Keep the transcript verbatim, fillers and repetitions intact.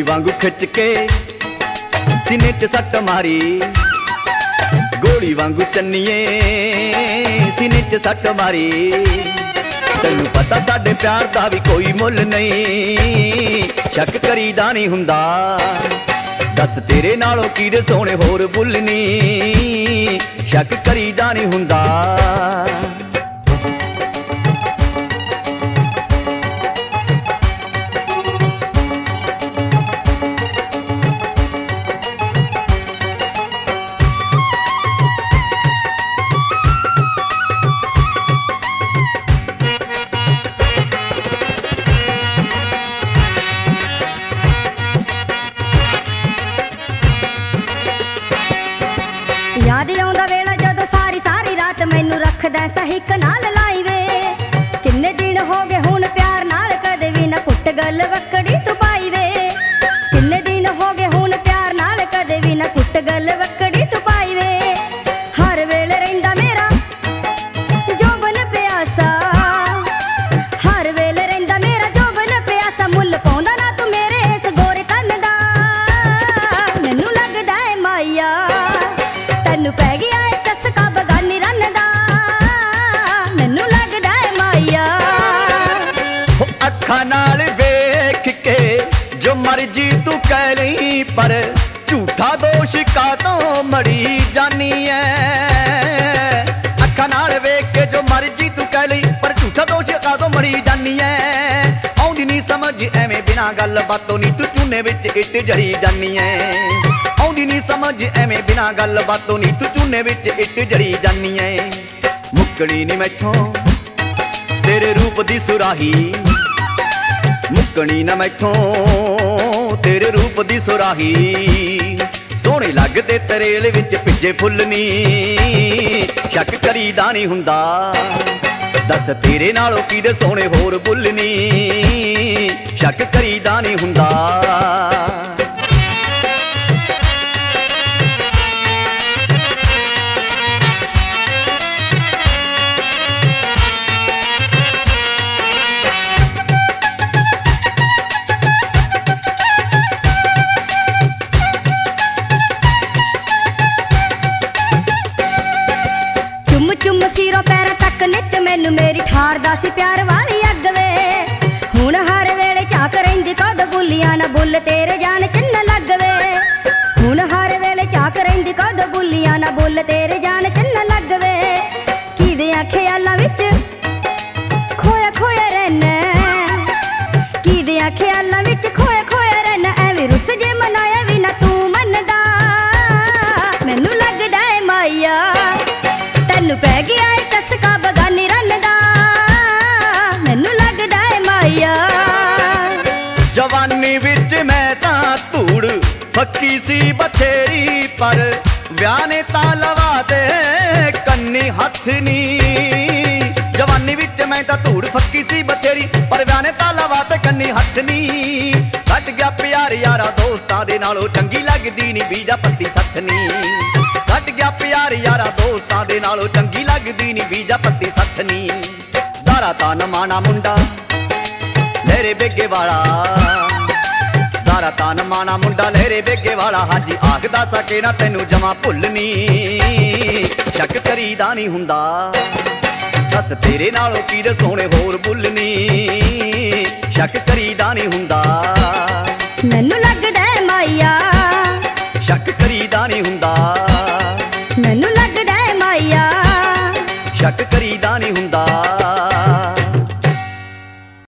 वांगू खिच के सीने च सट मारी, गोली वांगू चन्नीए सीने च सट मारी। तैनू पता साडे प्यार दा भी कोई मुल नहीं, शक करीदा नहीं हुंदा। दस तेरे नालों कीड़े सोने होर बुलनी, शक करीदा नहीं हुंदा। याद आउंदा वेला जदों सारी सारी रात मैनू रखदा सहिक नाल लाई वे। किन्ने दिन हो गए हुण प्यार नाल कदे भी ना कुट गल वक्कड़ी तू पाई वे। किन्ने दिन हो गए हुण प्यार नाल कदे भी ना कुट गल वक्कड़ी तू पाई वे। हर वेले रहिंदा मेरा जोबन प्यासा, हर वेले रहिंदा मेरा जोबन प्यासा। मुल पाउंदा ना तू मेरे इस गोरे कन्न दा, मैनू लगदा ऐ माया तैनू पै गया है चस्का बगानी रन दा, मैनू लगदा है माया। अखां नाल वेख के जो मर्जी तू कह लई, पर झूठा दोष का तो मड़ी जानी है। अखां नाल वेख के जो मर्जी तू कह लई, पर झूठा दोष का तो मड़ी जानी है। आउंदी नहीं समझ एवें बिना गल बातों नी तू चूने विच इट जड़ी जानी है। आउंदी नहीं समझ एवें बिना गल बातों नी तू चूने विच इट जड़ी जानी है। मुक्कनी नी मैथों तेरे रूप दी सुराही, मुक्कनी ना मैथों तेरे रूप दी सुराही। सोहणे लगदे तरेल विच भिजे फुੱਲ नी, शक करीदा नहीं हुंदा। दस तेरे नालों कीदे सोहणे होर बुੱਲ नी, शक करीदा नहीं हुंदा। चुम सीरों पैरों तक नित मैनू मेरी ठार दा सी प्यार वाली अग वे। हुण हर वेले झाक रहिंदी कद बुलियां ना बुल तेरे जान चिन्न लग वे। हुण हर वेले झाक रहिंदी कद बुलियां ना बुल तेरे जान चिन्न लग वे। किदियां ख्यालां विच खोया खोया रहना, किदियां ख्यालां विच खोया खोया रहना। एवें रुस जे मनाया भी ना तू मनदा, मैनू लगदा ऐ माया तैनू पै गया है चस्का बगानी रन दा, मैनू लगदा है माया। जवानी विच मैं तां धूड़ फक्की सी बथेरी, पर ब्याह ने तां लवा दे कन्नी हथ नी। जवानी विच मैं तां धूड़ फक्की सी बथेरी, पर ब्याह ने तां लवा दे कन्नी हथ नी। कट गया प्यार यारा दोस्तां दे नालों चंगी लगदी नी बीजा पत्ती सथ नी। कट गया प्यार यारा दोस्तां दे नालों चंगी लगदी नी बीजा पत्ती सथ नी। दारा तां नमाना मुंडा लहरे बेगे वाला, दारा तां नमाना मुंडा लहरे बेगे वाला। हाजी आखदा सके ना तैनू जमा भुੱਲ नी, शक करीदा नहीं हुंदा। दस तेरे नालों कीदे सोहणे होर बुੱਲ नी, शक करीदा नहीं हुंदा।